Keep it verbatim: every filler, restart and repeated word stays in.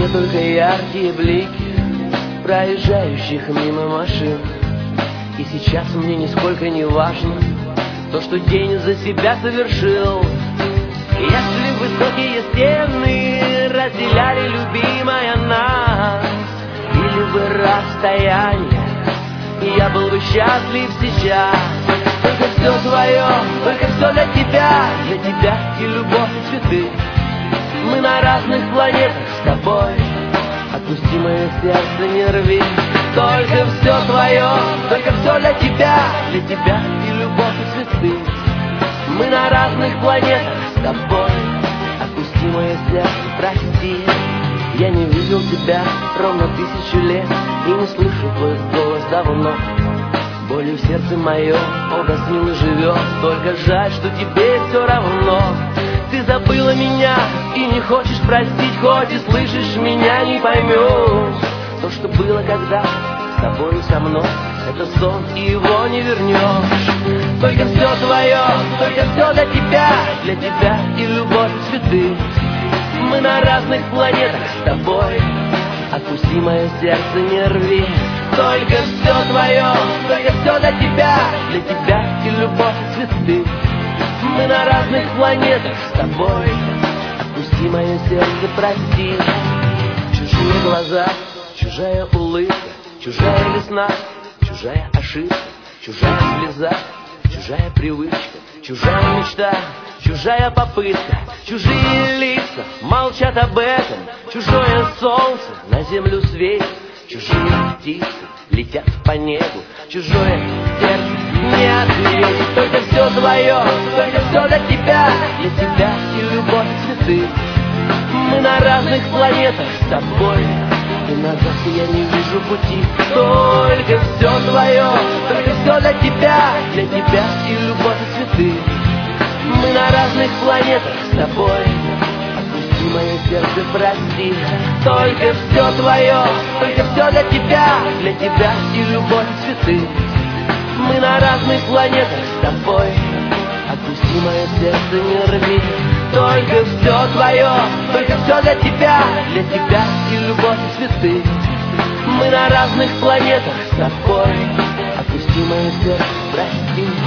только яркие блики проезжающих мимо машин. И сейчас мне нисколько не важно то, что день за себя совершил. Если высокие стены разделяли, любимая, нас, или бы расстояние, я был бы счастлив сейчас. Только все твое, только все для тебя, для тебя и любовь, и цветы. Мы на разных планетах с тобой, отпусти мое сердце, не рви. Только все твое, только все для тебя, для тебя и любовь, и цветы. Мы на разных планетах с тобой, отпусти мое сердце, прости. Я не видел тебя ровно тысячу лет и не слышу твой голос давно. Болью в сердце моем угаснил и живет, только жаль, что тебе все равно. Ты забыла меня и не хочешь простить, хоть и слышишь меня, не поймешь. То, что было когда с тобой и со мной, это сон, и его не вернешь. Только все твое, только все для тебя, для тебя и любовь, и цветы. Мы на разных планетах с тобой, отпусти мое сердце, не рви. Только все твое, только все для тебя, для тебя и любовь, и цветы. Мы на разных планетах с тобой, отпусти мое сердце, прости. Чужие глаза, чужая улыбка, чужая весна, чужая ошибка, чужая слеза, чужая привычка, чужая мечта, чужая попытка. Чужие лица молчат об этом, чужое солнце на землю светит, чужие птицы летят по небу, чужое сердце не ответит. Только все твое, только все для тебя, для тебя и любовь, и цветы. Мы на разных планетах с тобой, и назад я не вижу пути. Только все твое, только все для тебя, для тебя и любовь, и цветы. Мы на разных планетах с тобой, отпусти мое сердце, прости. Только все твое, только все для тебя, для тебя и любовь, и цветы. Мы на разных планетах с тобой, отпусти мое сердце, не рви. Только все твое, только все для тебя, для тебя и любовь, и цветы. Мы на разных планетах с тобой, отпусти мое сердце, прости.